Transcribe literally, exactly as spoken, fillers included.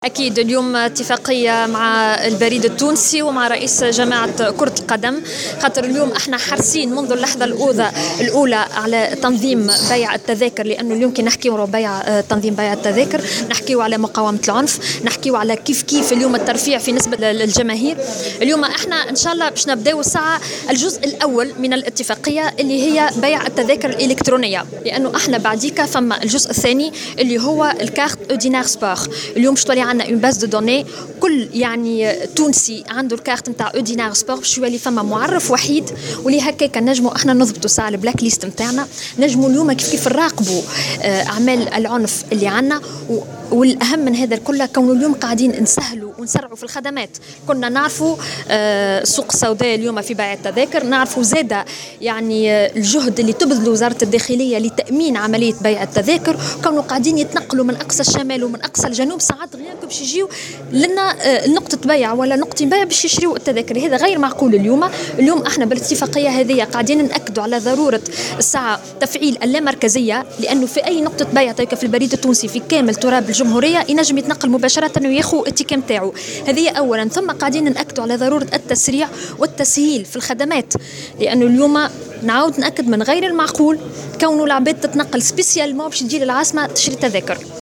أكيد اليوم اتفاقية مع البريد التونسي ومع رئيس جماعة كرة القدم، خاطر اليوم احنا حريصين منذ اللحظة الأولى الأولى على تنظيم بيع التذاكر، لأنه اليوم كي نحكيو بيع تنظيم بيع التذاكر نحكيو على مقاومة العنف، نحكيو على كيف كيف اليوم الترفيع في نسبة للجماهير. اليوم احنا إن شاء الله باش نبداو الساعة الجزء الأول من الاتفاقية اللي هي بيع التذاكر الإلكترونية، لأنه احنا بعديك فما الجزء الثاني اللي هو الكارت أودينار سبور. اليوم باش تولي عندنا اون باز دو دوني، كل يعني تونسي عنده الكارت نتاع أودينار سبور باش يولي فما معرف وحيد، ولي هكاك نجموا احنا نضبطوا ساعه البلاك ليست نتاعنا، نجموا اليوم كيف كيف نراقبوا اعمال العنف اللي عندنا. والاهم من هذا الكل كونه اليوم قاعدين نسهلوا ونسرعوا في الخدمات. كنا نعرفوا السوق السوداء اليوم في بيع التذاكر، نعرفوا زاده يعني الجهد اللي تبذل وزاره الداخليه لتامين عمليه بيع التذاكر، كانوا قاعدين يتنقلوا من اقصى الشمال ومن اقصى الجنوب، ساعات غير باش يجيو لنا نقطه بيع ولا نقطه بيع باش يشريوا التذاكر. هذا غير معقول. اليوم اليوم احنا بالاتفاقيه هذه قاعدين ناكدوا على ضروره الساعه تفعيل اللامركزيه، لانه في اي نقطه بيع في البريد التونسي في كامل تراب الجمهوريه ينجم يتنقل مباشره وياخذ التيكي نتاعو. هذه اولا. ثم قاعدين ناكدوا على ضروره التسريع والتسهيل في الخدمات، لانه اليوم نعاود ناكد من غير المعقول كونه العباد تتنقل سبيسيالمون باش تجي للعاصمه تشري تذاكر.